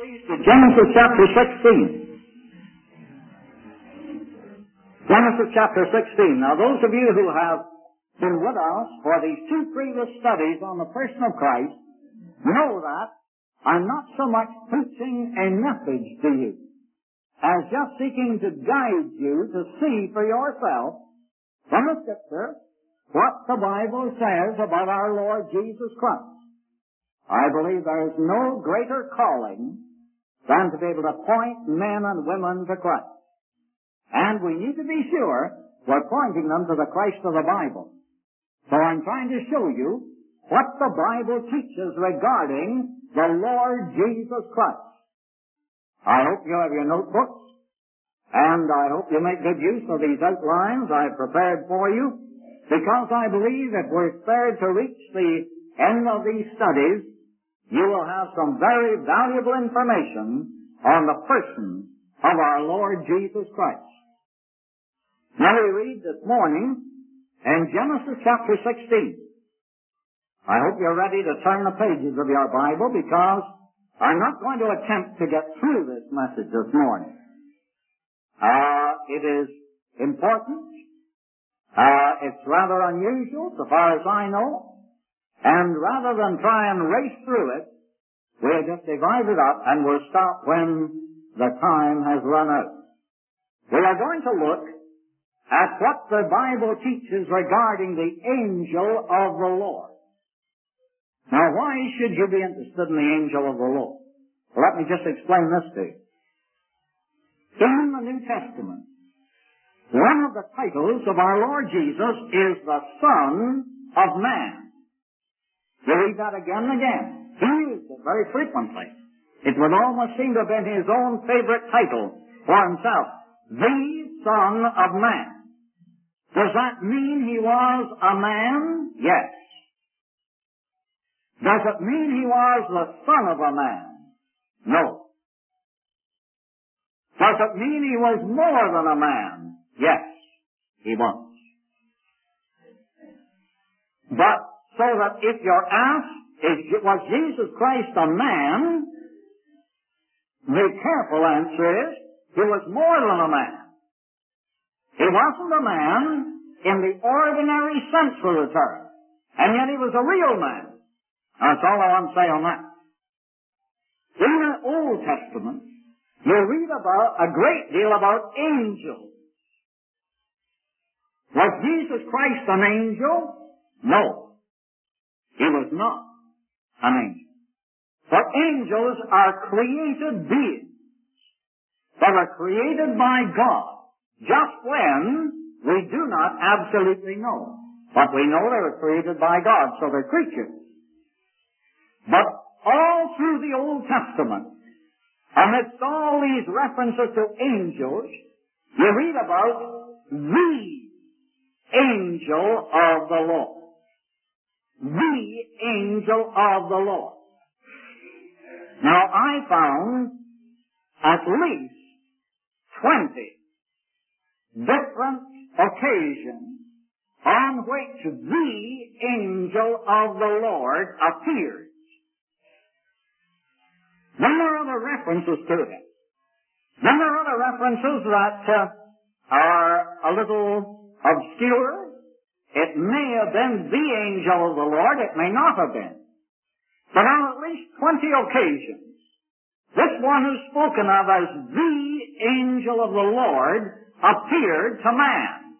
To Genesis chapter 16. Genesis chapter 16. Now those of you who have been with us for these two previous studies on the person of Christ know that I'm not so much preaching a message to you as just seeking to guide you to see for yourself from the Scripture what the Bible says about our Lord Jesus Christ. I believe there is no greater calling than to be able to point men and women to Christ. And we need to be sure we're pointing them to the Christ of the Bible. So I'm trying to show you what the Bible teaches regarding the Lord Jesus Christ. I hope you have your notebooks, and I hope you make good use of these outlines I've prepared for you, because I believe if we're spared to reach the end of these studies, you will have some very valuable information on the person of our Lord Jesus Christ. Now we read this morning in Genesis chapter 16. I hope you're ready to turn the pages of your Bible, because I'm not going to attempt to get through this message this morning. It is important. It's rather unusual, so far as I know. And rather than try and race through it, we'll just divide it up and we'll stop when the time has run out. We are going to look at what the Bible teaches regarding the angel of the Lord. Now, why should you be interested in the angel of the Lord? Well, let me just explain this to you. In the New Testament, one of the titles of our Lord Jesus is the Son of Man. You read that again and again. He used it very frequently. It would almost seem to have been his own favorite title for himself. The Son of Man. Does that mean he was a man? Yes. Does it mean he was the son of a man? No. Does it mean he was more than a man? Yes, he was. But so that if you're asked, was Jesus Christ a man? The careful answer is, he was more than a man. He wasn't a man in the ordinary sense of the term, and yet he was a real man. That's all I want to say on that. In the Old Testament, you read about a great deal about angels. Was Jesus Christ an angel? No. He was not an angel. For angels are created beings that are created by God, just when we do not absolutely know. But we know they were created by God, so they're creatures. But all through the Old Testament, amidst all these references to angels, you read about the angel of the Lord. The angel of the Lord. Now, I found at least 20 different occasions on which the angel of the Lord appears. Then there are other references to it. Then there are other references that are a little obscure. It may have been the angel of the Lord. It may not have been. But on at least 20 occasions, this one who's spoken of as the angel of the Lord appeared to man.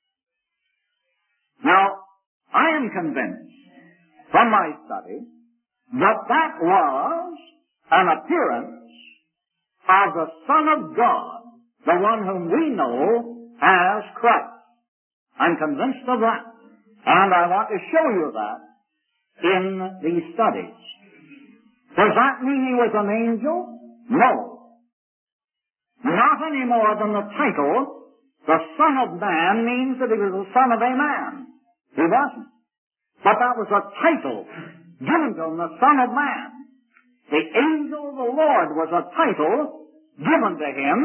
Now, I am convinced from my study that that was an appearance of the Son of God, the one whom we know as Christ. I'm convinced of that. And I want to show you that in these studies. Does that mean he was an angel? No. Not any more than the title, the Son of Man, means that he was the son of a man. He wasn't. But that was a title given to him, the Son of Man. The angel of the Lord was a title given to him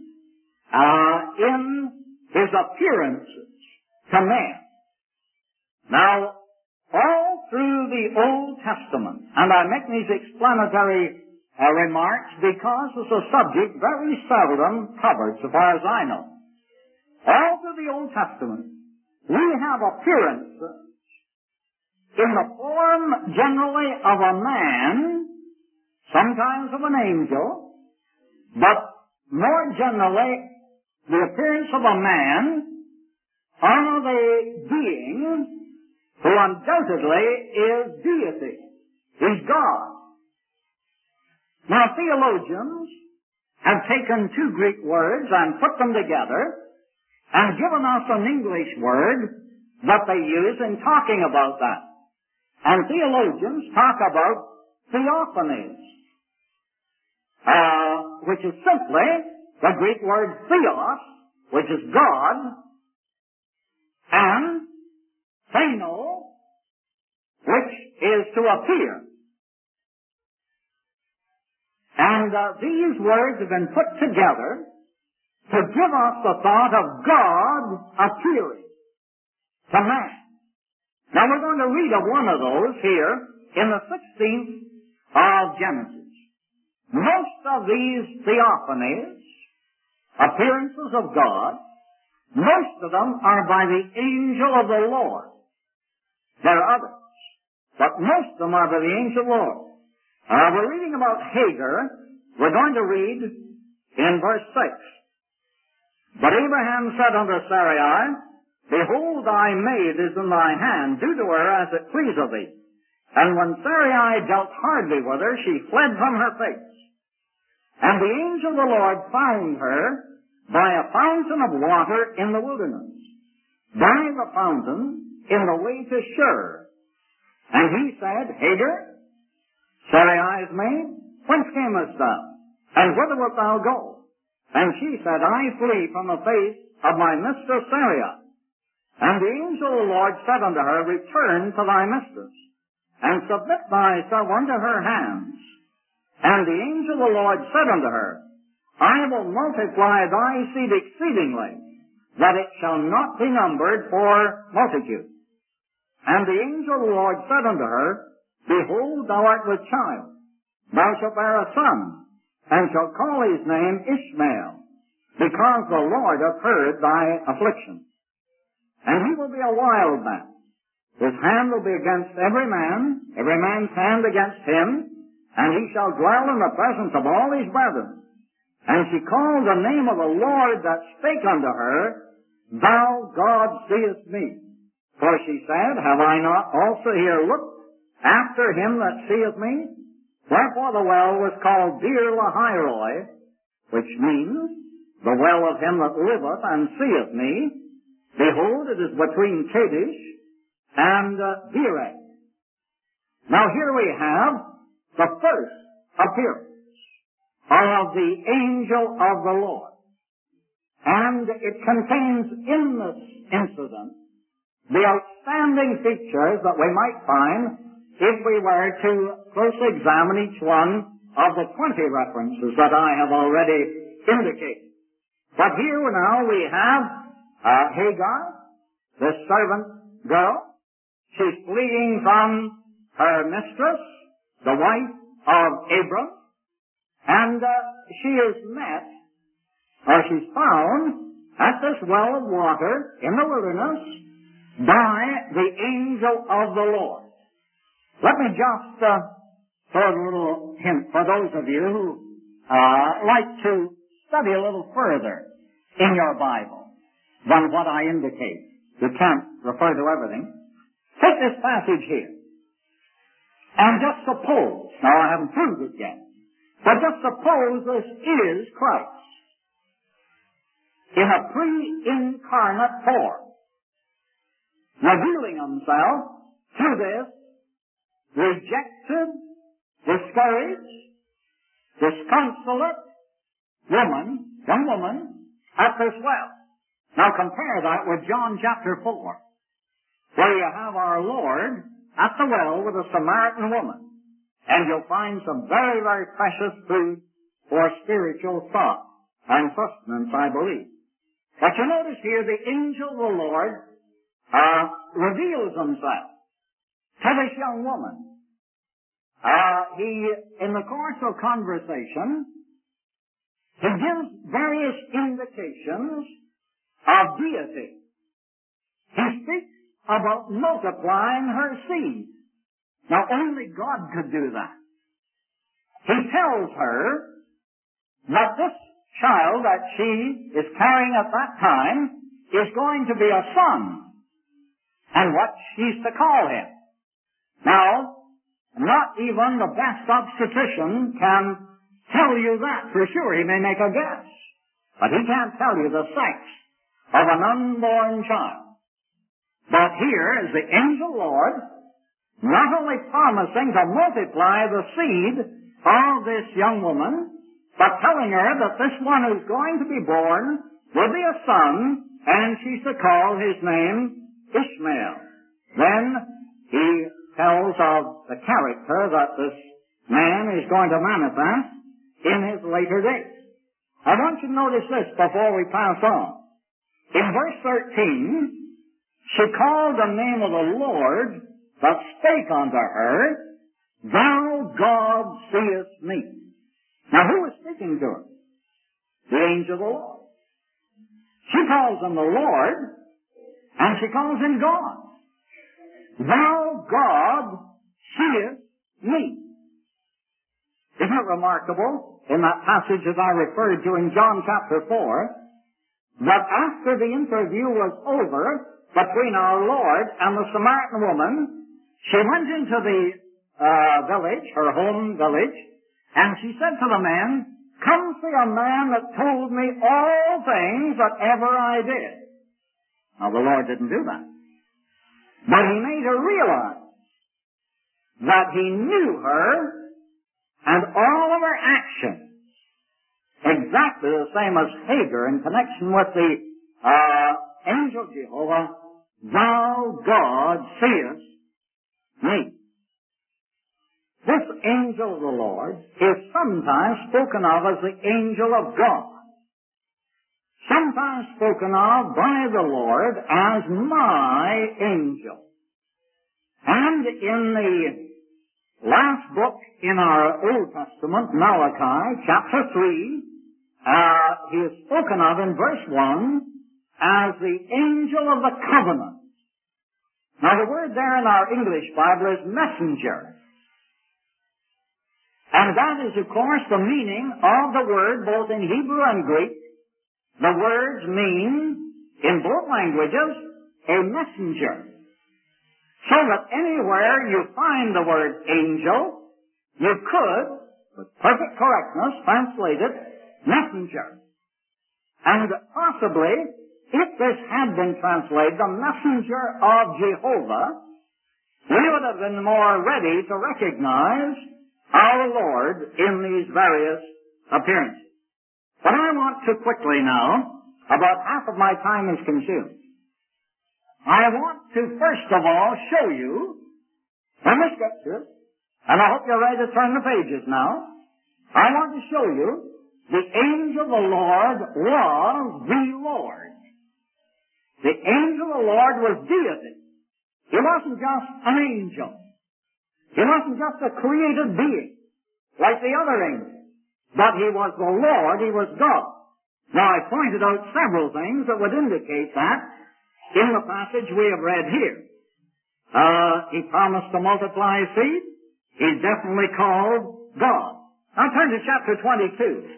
in his appearances to man. Now, all through the Old Testament, and I make these explanatory remarks because it's a subject very seldom covered, so far as I know. All through the Old Testament, we have appearances in the form generally of a man, sometimes of an angel, but more generally the appearance of a man or of a being who undoubtedly is deity. He's God. Now, theologians have taken two Greek words and put them together and given us an English word that they use in talking about that. And theologians talk about theophanies, which is simply the Greek word theos, which is God, and pheno, which is to appear. And these words have been put together to give us the thought of God appearing to man. Now we're going to read of one of those here in the 16th of Genesis. Most of these theophanies, appearances of God, most of them are by the angel of the Lord. There are others, but most of them are by the angel of the Lord. We're reading about Hagar. We're going to read in verse 6. But Abraham said unto Sarai, Behold, thy maid is in thy hand. Do to her as it pleaseth thee. And when Sarai dealt hardly with her, she fled from her face. And the angel of the Lord found her by a fountain of water in the wilderness, by the fountain in the way to Shur. And he said, Hagar, Sarai's maid, whence camest thou? And whither wilt thou go? And she said, I flee from the face of my mistress Sarai. And the angel of the Lord said unto her, Return to thy mistress, and submit thyself unto her hands. And the angel of the Lord said unto her, I will multiply thy seed exceedingly, that it shall not be numbered for multitude. And the angel of the Lord said unto her, Behold, thou art with child. Thou shalt bear a son, and shalt call his name Ishmael, because the Lord hath heard thy affliction. And he will be a wild man. His hand will be against every man's hand against him, and he shall dwell in the presence of all his brethren. And she called the name of the Lord that spake unto her, Thou, God, seest me. For she said, Have I not also here looked after him that seeth me? Wherefore the well was called Beer Lahairoi, which means, the well of him that liveth and seeth me. Behold, it is between Kadesh and Bereh. Now here we have the first appearance of the angel of the Lord. And it contains in this incident the outstanding features that we might find if we were to closely examine each one of the 20 references that I have already indicated. But here now we have Hagar, the servant girl. She's fleeing from her mistress, the wife of Abram, and she is met, or she's found, at this well of water in the wilderness by the angel of the Lord. Let me just throw a little hint for those of you who like to study a little further in your Bible than what I indicate. You can't refer to everything. Take this passage here and just suppose, now I haven't proved it yet, but just suppose this is Christ in a pre-incarnate form, revealing himself to this rejected, discouraged, disconsolate young woman at this well. Now compare that with John chapter 4, where you have our Lord at the well with a Samaritan woman. And you'll find some very, very precious food for spiritual thought and sustenance, I believe. But you notice here the angel of the Lord reveals himself to this young woman. in the course of conversation, he gives various indications of deity. He speaks about multiplying her seed. Now, only God could do that. He tells her that this child that she is carrying at that time is going to be a son, and what she's to call him. Now, not even the best obstetrician can tell you that for sure. He may make a guess, but he can't tell you the sex of an unborn child. But here is the angel Lord not only promising to multiply the seed of this young woman, but telling her that this one who's going to be born will be a son, and she's to call his name Ishmael. Then he tells of the character that this man is going to manifest in his later days. I want you to notice this before we pass on. In verse 13, she called the name of the Lord that spake unto her, Thou God seest me. Now who is speaking to her? The angel of the Lord. She calls him the Lord, and she calls him God. Thou God seest me. Isn't it remarkable in that passage that I referred to in John chapter 4, that after the interview was over between our Lord and the Samaritan woman, she went into the village, her home village, and she said to the man, Come see a man that told me all things that ever I did. Now the Lord didn't do that. But he made her realize that he knew her and all of her actions, exactly the same as Hagar in connection with the angel Jehovah, Thou God seest me. This angel of the Lord is sometimes spoken of as the angel of God, sometimes spoken of by the Lord as my angel. And in the last book in our Old Testament, Malachi, chapter 3, he is spoken of in verse 1 as the angel of the covenant. Now the word there in our English Bible is messenger. And that is, of course, the meaning of the word both in Hebrew and Greek. The words mean, in both languages, a messenger. So that anywhere you find the word angel, you could, with perfect correctness, translate it messenger. And possibly, if this had been translated the messenger of Jehovah, we would have been more ready to recognize our Lord in these various appearances. But I want to quickly now, about half of my time is consumed, I want to first of all show you from the Scriptures, and I hope you're ready to turn the pages now. I want to show you the angel of the Lord was the Lord. The angel of the Lord was deity. He wasn't just an angel. He wasn't just a created being like the other angels. But he was the Lord, he was God. Now I pointed out several things that would indicate that in the passage we have read here. He promised to multiply his seed. He's definitely called God. Now turn to chapter 22.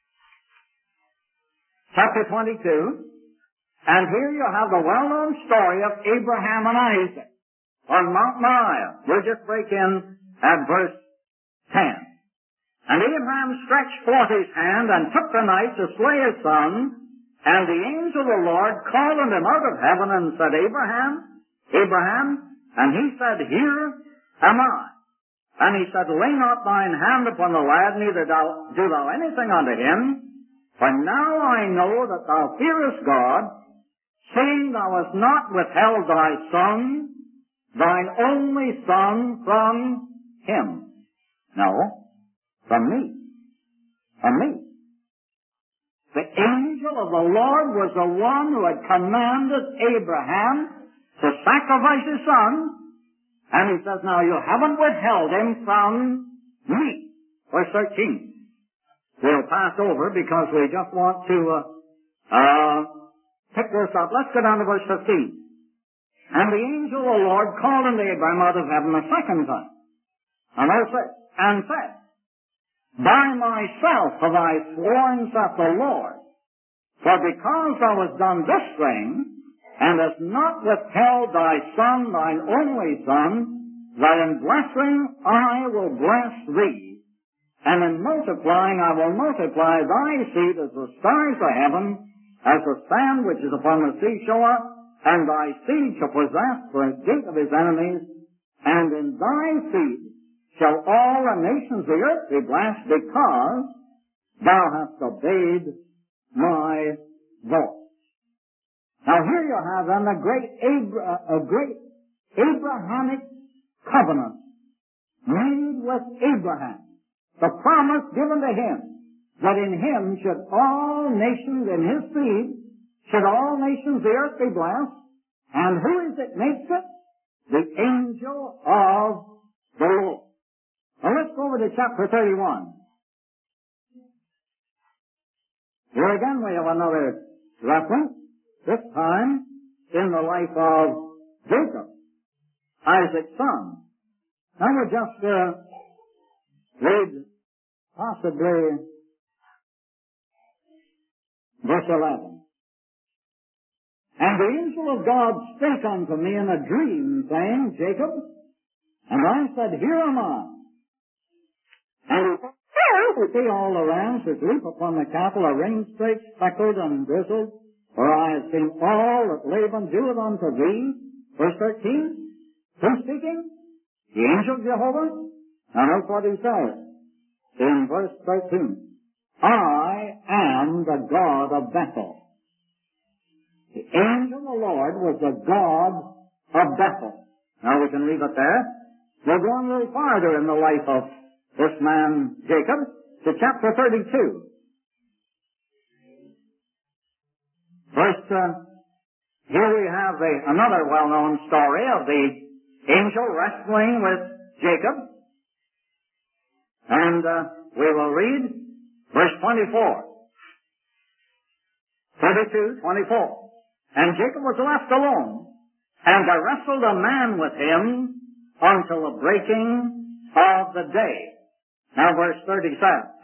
Chapter 22. And here you have the well-known story of Abraham and Isaac on Mount Moriah. We'll just break in at verse 10. And Abraham stretched forth his hand and took the knife to slay his son. And the angel of the Lord called unto him out of heaven and said, Abraham, Abraham. And he said, Here am I. And he said, Lay not thine hand upon the lad, neither do thou anything unto him. For now I know that thou fearest God, seeing thou hast not withheld thy son, thine only son, from him. No, from me. From me. The angel of the Lord was the one who had commanded Abraham to sacrifice his son, And he says, now you haven't withheld him from me. Verse 13. We'll pass over because we just want to pick this up. Let's go down to verse 15. And the angel of the Lord called unto Abraham out of heaven a second time. And said, by myself have I sworn, saith the Lord, for because thou hast done this thing, and hast not withheld thy son, thine only son, that in blessing I will bless thee, and in multiplying I will multiply thy seed as the stars of heaven, as the sand which is upon the seashore, and thy seed shall possess the gate of his enemies, and in thy seed shall all the nations of the earth be blessed, because thou hast obeyed my voice. Now here you have then a great Abrahamic covenant made with Abraham. The promise given to him that in him should all nations, in his seed, should all nations of the earth be blessed. And who is it makes it? The angel of the Lord. Now let's go over to chapter 31. Here again we have another reference, this time in the life of Jacob, Isaac's son. Now we'll just read possibly verse 11. And the angel of God spake unto me in a dream, saying, Jacob. And I said, Here am I. And he said, to see all the rams that leap upon the cattle are ring-straked, speckled, and grizzled, for I have seen all that Laban doeth unto thee. Verse 13. Who's speaking? The angel of Jehovah. Now note what he says in verse 13. I am the God of Bethel. The angel of the Lord was the God of Bethel. Now we can leave it there. We'll go on a little farther in the life of this man, Jacob, to chapter 32. First, here we have another well-known story of the angel wrestling with Jacob. And we will read verse 24. 32:24. And Jacob was left alone, and there wrestled a man with him until the breaking of the day. Now verse 27.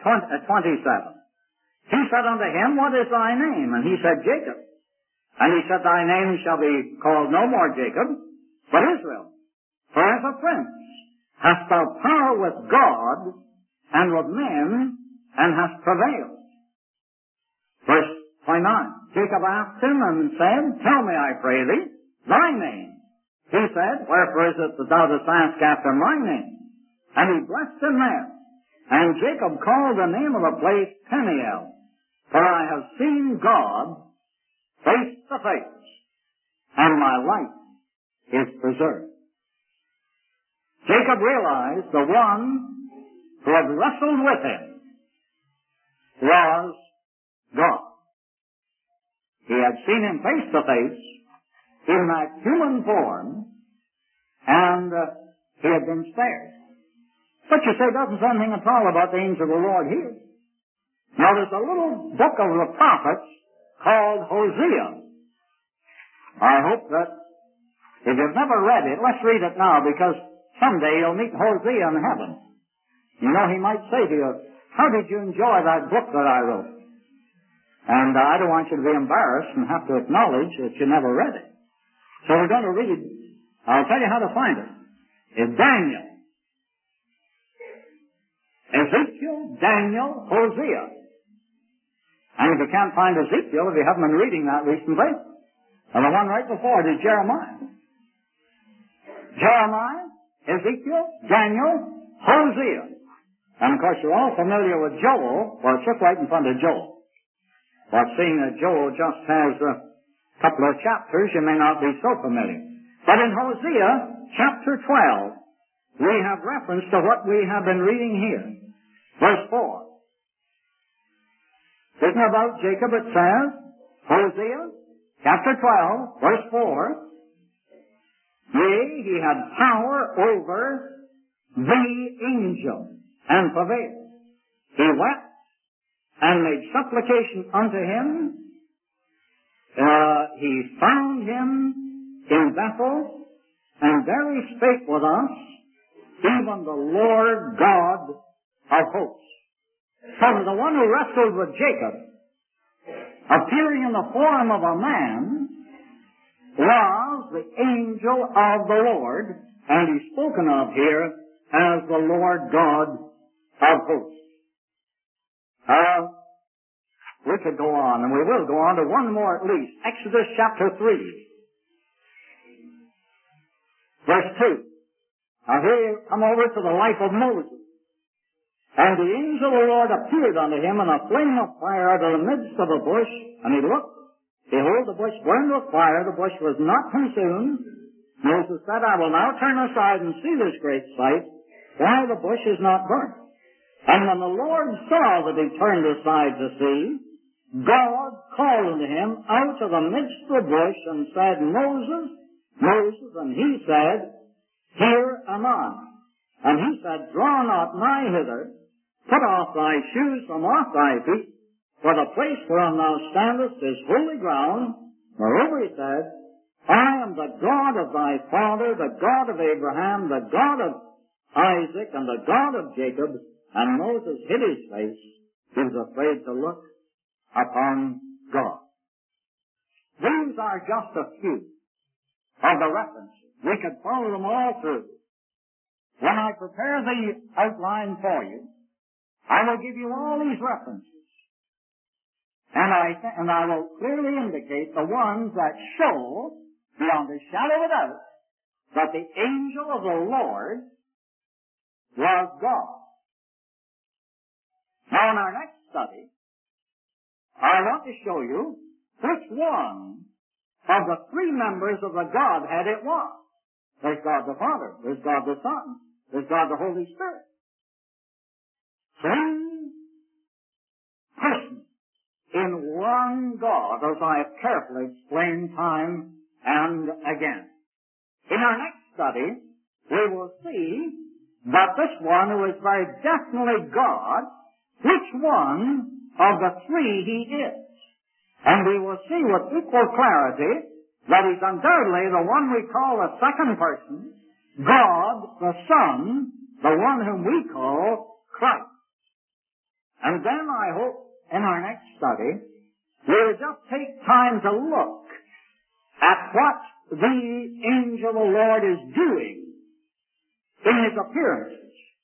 He said unto him, What is thy name? And he said, Jacob. And he said, Thy name shall be called no more Jacob, but Israel. For as a prince hast thou power with God and with men, and hast prevailed. Verse 29. Jacob asked him and said, Tell me, I pray thee, thy name. He said, Wherefore is it that thou dost ask after my name? And he blessed him there. And Jacob called the name of the place Peniel, for I have seen God face to face, and my life is preserved. Jacob realized the one who had wrestled with him was God. He had seen him face to face in that human form, and he had been spared. But you say, it doesn't say anything at all about the angel of the Lord here. Now there's a little book of the prophets called Hosea. I hope that if you've never read it, let's read it now, because someday you'll meet Hosea in heaven. You know, he might say to you, How did you enjoy that book that I wrote? And I don't want you to be embarrassed and have to acknowledge that you never read it. So we're going to read, I'll tell you how to find it. It's Daniel, Ezekiel, Daniel, Hosea. And if you can't find Ezekiel, if you haven't been reading that recently, and the one right before it is Jeremiah. Jeremiah, Ezekiel, Daniel, Hosea. And of course you're all familiar with Joel, well it's just right in front of Joel. But seeing that Joel just has a couple of chapters, you may not be so familiar. But in Hosea, chapter 12, we have reference to what we have been reading here. Verse 4. Speaking about Jacob, it says, Hosea, chapter 12, verse 4, Yea, he had power over the angel, and prevailed. He wept and made supplication unto him. He found him in Bethel, and there he spake with us, even the Lord God of hosts. So the one who wrestled with Jacob, appearing in the form of a man, was the angel of the Lord, and he's spoken of here as the Lord God of hosts. We could go on, and we will go on to one more at least. Exodus chapter 3, verse 2. Now here you come over to the life of Moses. And the angel of the Lord appeared unto him in a flame of fire out of the midst of a bush, and he looked. Behold, the bush burned with fire, the bush was not consumed. Moses said, I will now turn aside and see this great sight, why the bush is not burnt. And when the Lord saw that he turned aside to see, God called unto him out of the midst of the bush and said, Moses, Moses, and he said, Here am I. And he said, Draw not nigh hither, put off thy shoes from off thy feet, for the place whereon thou standest is holy ground. Moreover he said, I am the God of thy father, the God of Abraham, the God of Isaac, and the God of Jacob. And Moses hid his face. He was afraid to look upon God. These are just a few of the references. We could follow them all through. When I prepare the outline for you, I will give you all these references. And I will clearly indicate the ones that show, beyond a shadow of a doubt, that the angel of the Lord was God. Now in our next study, I want to show you which one of the three members of the Godhead it was. There's God the Father, there's God the Son, there's God the Holy Spirit. Three persons in one God, as I have carefully explained time and again. In our next study, we will see that this one who is very definitely God, which one of the three he is. And we will see with equal clarity that he's undoubtedly the one we call the second person, God the Son, the one whom we call Christ. And then I hope in our next study we'll just take time to look at what the angel of the Lord is doing in his appearances.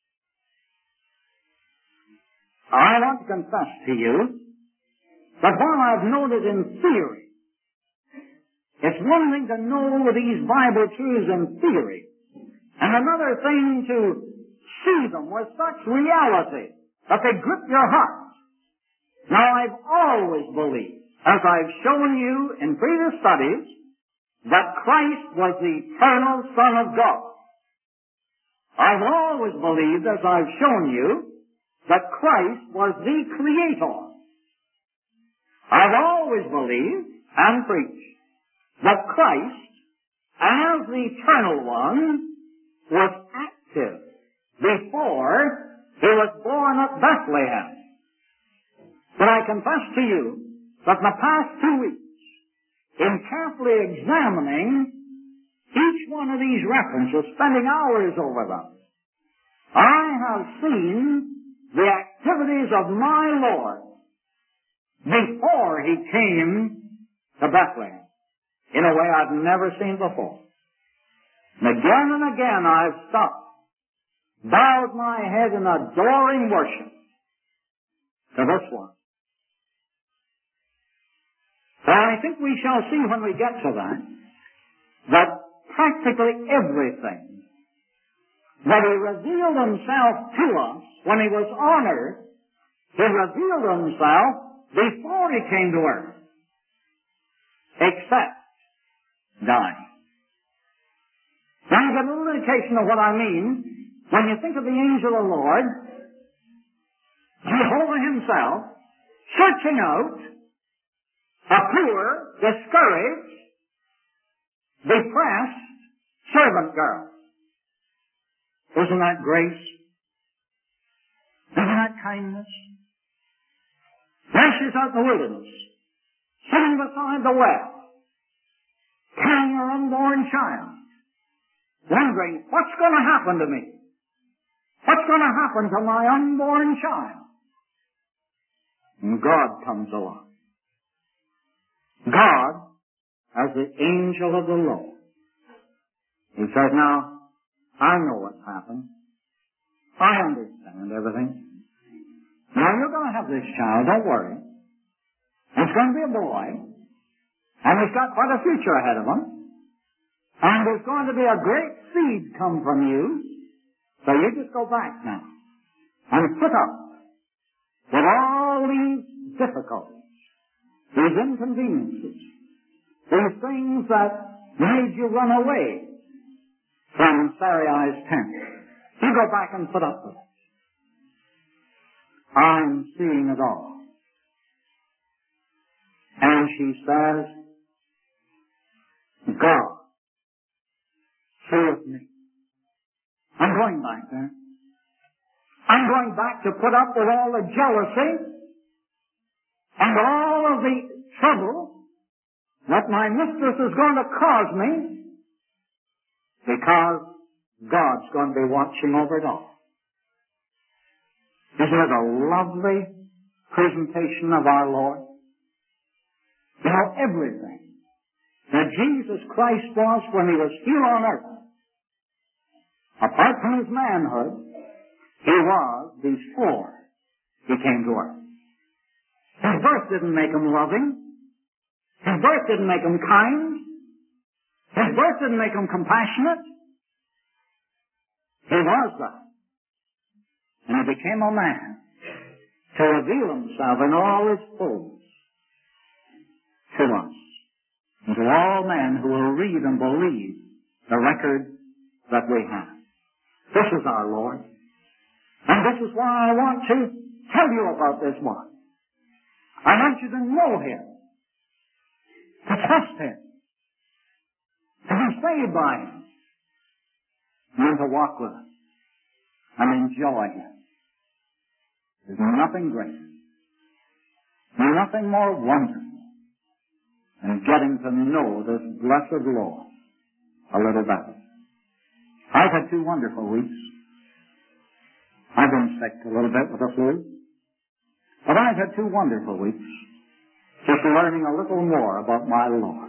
I want to confess to you that while I've noted in theory, it's one thing to know these Bible truths in theory, and another thing to see them with such reality that they grip your heart. Now, I've always believed, as I've shown you in previous studies, that Christ was the eternal Son of God. I've always believed, as I've shown you, that Christ was the Creator. I've always believed and preached that Christ, as the Eternal One, was active before he was born at Bethlehem. But I confess to you that in the past 2 weeks, in carefully examining each one of these references, spending hours over them, I have seen the activities of my Lord before he came to Bethlehem in a way I've never seen before. And again I've stopped, bowed my head in adoring worship to this one. So I think we shall see when we get to that practically everything that he revealed himself to us when he was on earth, he revealed himself before he came to earth, except dying. Now you get a little indication of what I mean when you think of the angel of the Lord, Jehovah himself, searching out a poor, discouraged, depressed servant girl. Isn't that grace? Isn't that kindness? There she's out in the wilderness, sitting beside the well, carrying her unborn child, wondering, what's going to happen to me? What's going to happen to my unborn child? And God comes along. God, as the angel of the Lord, He said, now, I know what's happened. I understand everything. Now, you're going to have this child, don't worry. It's going to be a boy, and he's got quite a future ahead of him, and there's going to be a great seed come from you, so you just go back now and put up with all these difficulties, these inconveniences, these things that made you run away from Sarai's tent. You go back and put up with it. I'm seeing it all. And she says, God, save me. I'm going back there. I'm going back to put up with all the jealousy and all of the trouble that my mistress is going to cause me, because God's going to be watching over it all. Isn't it a lovely presentation of our Lord? You know, everything that Jesus Christ was when He was here on earth, apart from His manhood, He was before He came to earth. His birth didn't make Him loving. His birth didn't make Him kind. His birth didn't make Him compassionate. He was that. And He became a man to reveal Himself in all His fullness to us and to all men who will read and believe the record that we have. This is our Lord. And this is why I want to tell you about this one. I want you to know Him, to trust Him, to be saved by Him, and to walk with Him and enjoy Him. There's nothing greater, nothing more wonderful than getting to know this blessed Lord a little better. I've had 2 wonderful weeks. I've been sick a little bit with the flu, but I've had 2 wonderful weeks just learning a little more about my Lord.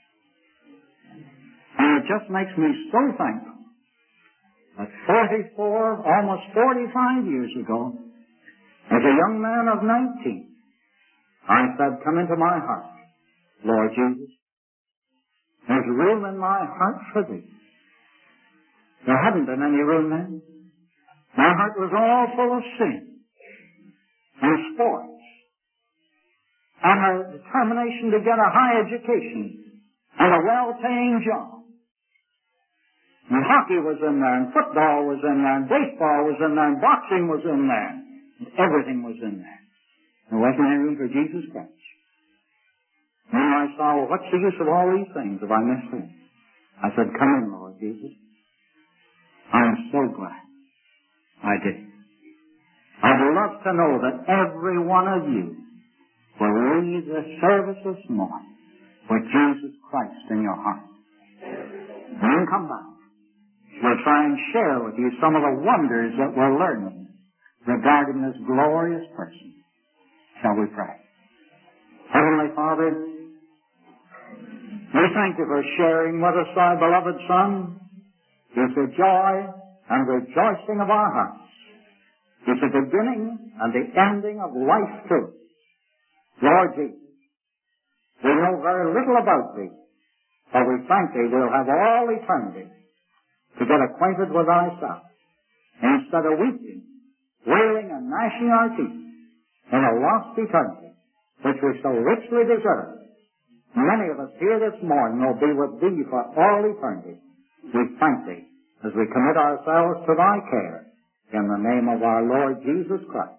And it just makes me so thankful that 44, almost 45 years ago, as a young man of 19, I said, come into my heart, Lord Jesus. There's room in my heart for Thee. There hadn't been any room then. My heart was all full of sin and sports and a determination to get a high education and a well-paying job. And hockey was in there, and football was in there, and baseball was in there, and boxing was in there. And everything was in there. There wasn't any room for Jesus Christ. And then I saw, well, what's the use of all these things if I miss Him? I said, come in, Lord Jesus. I'm so glad I did. I'd love to know that every one of you will leave the service this morning with Jesus Christ in your heart. And then come back. We'll try and share with you some of the wonders that we're learning regarding this glorious person. Shall we pray? Heavenly Father, we thank You for sharing with us Thy beloved Son. It's the joy and rejoicing of our hearts. It's the beginning and the ending of life truth. Lord Jesus, we know very little about Thee, but we thank Thee we'll have all eternity to get acquainted with Thyself, instead of weeping, wailing, and gnashing our teeth in a lost eternity, which we so richly deserve. Many of us here this morning will be with Thee for all eternity. We thank Thee as we commit ourselves to Thy care, in the name of our Lord Jesus Christ.